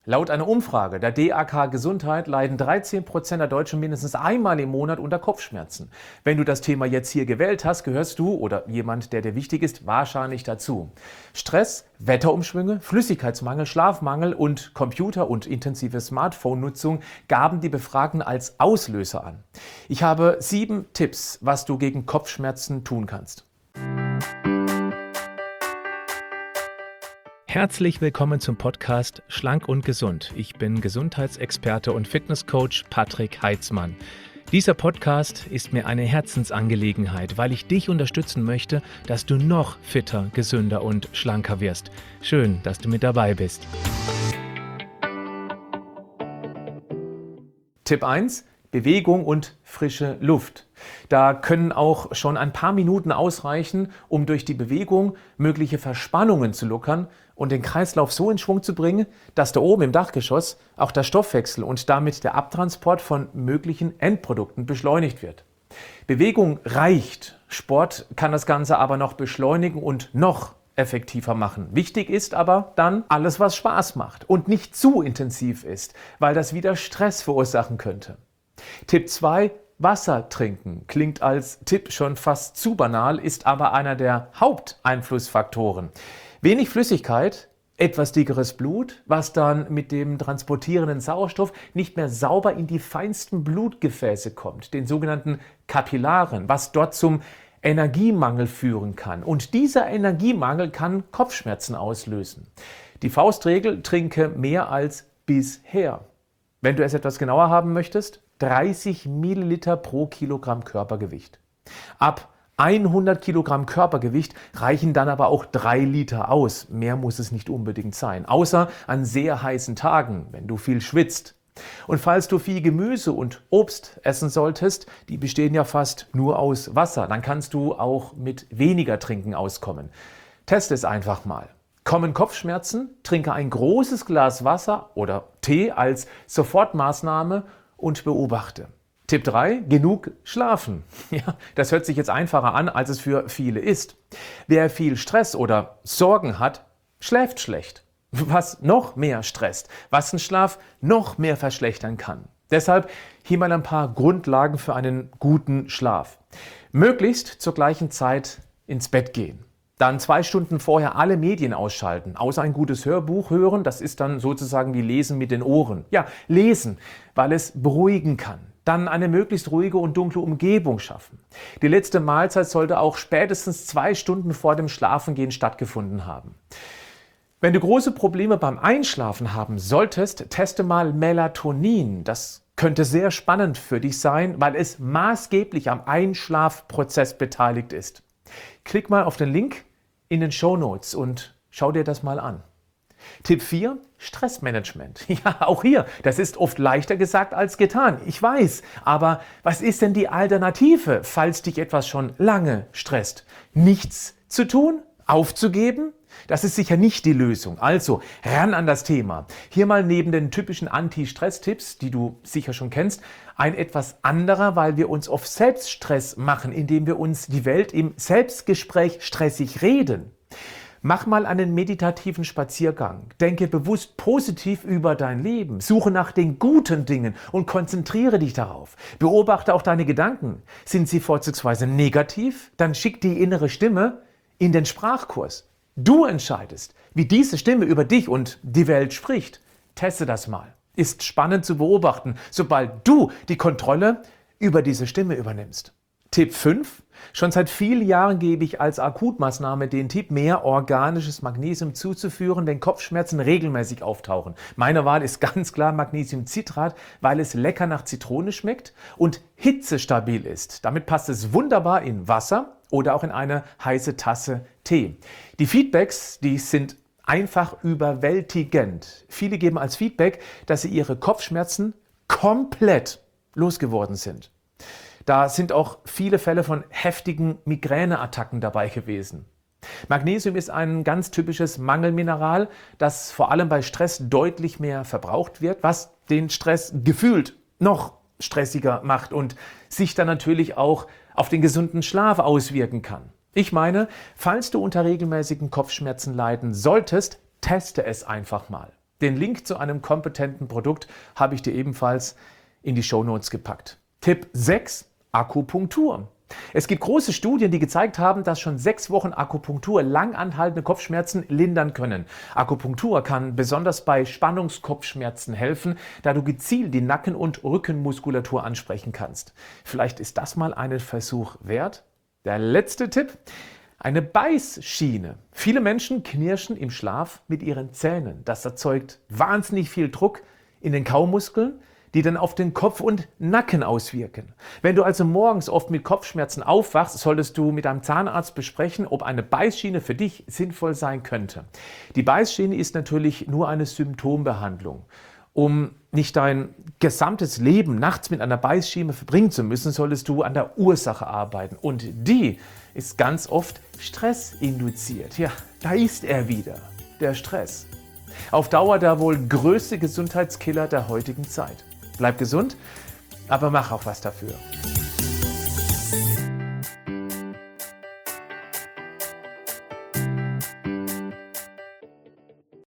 Laut einer Umfrage der DAK Gesundheit leiden 13% der Deutschen mindestens einmal im Monat unter Kopfschmerzen. Wenn du das Thema jetzt hier gewählt hast, gehörst du oder jemand, der dir wichtig ist, wahrscheinlich dazu. Stress, Wetterumschwünge, Flüssigkeitsmangel, Schlafmangel und Computer- und intensive Smartphone-Nutzung gaben die Befragten als Auslöser an. Ich habe 7 Tipps, was du gegen Kopfschmerzen tun kannst. Herzlich willkommen zum Podcast Schlank und Gesund. Ich bin Gesundheitsexperte und Fitnesscoach Patrick Heitzmann. Dieser Podcast ist mir eine Herzensangelegenheit, weil ich dich unterstützen möchte, dass du noch fitter, gesünder und schlanker wirst. Schön, dass du mit dabei bist. Tipp 1: Bewegung und frische Luft. Da können auch schon ein paar Minuten ausreichen, um durch die Bewegung mögliche Verspannungen zu lockern und den Kreislauf so in Schwung zu bringen, dass da oben im Dachgeschoss auch der Stoffwechsel und damit der Abtransport von möglichen Endprodukten beschleunigt wird. Bewegung reicht. Sport kann das Ganze aber noch beschleunigen und noch effektiver machen. Wichtig ist aber dann alles, was Spaß macht und nicht zu intensiv ist, weil das wieder Stress verursachen könnte. Tipp 2: Wasser trinken. Klingt als Tipp schon fast zu banal, ist aber einer der Haupteinflussfaktoren. Wenig Flüssigkeit, etwas dickeres Blut, was dann mit dem transportierenden Sauerstoff nicht mehr sauber in die feinsten Blutgefäße kommt, den sogenannten Kapillaren, was dort zum Energiemangel führen kann. Und dieser Energiemangel kann Kopfschmerzen auslösen. Die Faustregel: trinke mehr als bisher. Wenn du es etwas genauer haben möchtest, 30 Milliliter pro Kilogramm Körpergewicht. Ab 100 Kilogramm Körpergewicht reichen dann aber auch 3 Liter aus. Mehr muss es nicht unbedingt sein, außer an sehr heißen Tagen, wenn du viel schwitzt. Und falls du viel Gemüse und Obst essen solltest, die bestehen ja fast nur aus Wasser, dann kannst du auch mit weniger Trinken auskommen. Teste es einfach mal. Kommen Kopfschmerzen, trinke ein großes Glas Wasser oder Tee als Sofortmaßnahme und beobachte. Tipp 3: genug schlafen. Ja, das hört sich jetzt einfacher an, als es für viele ist. Wer viel Stress oder Sorgen hat, schläft schlecht. Was noch mehr stresst, was den Schlaf noch mehr verschlechtern kann. Deshalb hier mal ein paar Grundlagen für einen guten Schlaf. Möglichst zur gleichen Zeit ins Bett gehen. Dann 2 Stunden vorher alle Medien ausschalten, außer ein gutes Hörbuch hören. Das ist dann sozusagen wie Lesen mit den Ohren. Ja, lesen, weil es beruhigen kann. Dann eine möglichst ruhige und dunkle Umgebung schaffen. Die letzte Mahlzeit sollte auch spätestens 2 Stunden vor dem Schlafengehen stattgefunden haben. Wenn du große Probleme beim Einschlafen haben solltest, teste mal Melatonin. Das könnte sehr spannend für dich sein, weil es maßgeblich am Einschlafprozess beteiligt ist. Klick mal auf den Link in den Shownotes und schau dir das mal an. Tipp 4: Stressmanagement. Ja, auch hier, das ist oft leichter gesagt als getan. Ich weiß, aber was ist denn die Alternative, falls dich etwas schon lange stresst? Nichts zu tun? Aufzugeben? Das ist sicher nicht die Lösung. Also ran an das Thema. Hier mal neben den typischen Anti-Stress-Tipps, die du sicher schon kennst, ein etwas anderer, weil wir uns oft Selbststress machen, indem wir uns die Welt im Selbstgespräch stressig reden. Mach mal einen meditativen Spaziergang. Denke bewusst positiv über dein Leben. Suche nach den guten Dingen und konzentriere dich darauf. Beobachte auch deine Gedanken. Sind sie vorzugsweise negativ? Dann schick die innere Stimme in den Sprachkurs. Du entscheidest, wie diese Stimme über dich und die Welt spricht. Teste das mal. Ist spannend zu beobachten, sobald du die Kontrolle über diese Stimme übernimmst. Tipp 5: Schon seit vielen Jahren gebe ich als Akutmaßnahme den Tipp, mehr organisches Magnesium zuzuführen, wenn Kopfschmerzen regelmäßig auftauchen. Meine Wahl ist ganz klar Magnesiumcitrat, weil es lecker nach Zitrone schmeckt und hitzestabil ist. Damit passt es wunderbar in Wasser oder auch in eine heiße Tasse Tee. Die Feedbacks, die sind einfach überwältigend. Viele geben als Feedback, dass sie ihre Kopfschmerzen komplett losgeworden sind. Da sind auch viele Fälle von heftigen Migräneattacken dabei gewesen. Magnesium ist ein ganz typisches Mangelmineral, das vor allem bei Stress deutlich mehr verbraucht wird, was den Stress gefühlt noch stressiger macht und sich dann natürlich auch auf den gesunden Schlaf auswirken kann. Ich meine, falls du unter regelmäßigen Kopfschmerzen leiden solltest, teste es einfach mal. Den Link zu einem kompetenten Produkt habe ich dir ebenfalls in die Shownotes gepackt. Tipp 6: Akupunktur. Es gibt große Studien, die gezeigt haben, dass schon 6 Wochen Akupunktur lang anhaltende Kopfschmerzen lindern können. Akupunktur kann besonders bei Spannungskopfschmerzen helfen, da du gezielt die Nacken- und Rückenmuskulatur ansprechen kannst. Vielleicht ist das mal einen Versuch wert. Der letzte Tipp: eine Beißschiene. Viele Menschen knirschen im Schlaf mit ihren Zähnen. Das erzeugt wahnsinnig viel Druck in den Kaumuskeln, die dann auf den Kopf und Nacken auswirken. Wenn du also morgens oft mit Kopfschmerzen aufwachst, solltest du mit deinem Zahnarzt besprechen, ob eine Beißschiene für dich sinnvoll sein könnte. Die Beißschiene ist natürlich nur eine Symptombehandlung. Um nicht dein gesamtes Leben nachts mit einer Beißschiene verbringen zu müssen, solltest du an der Ursache arbeiten. Und die ist ganz oft stressinduziert. Ja, da ist er wieder, der Stress. Auf Dauer der wohl größte Gesundheitskiller der heutigen Zeit. Bleib gesund, aber mach auch was dafür.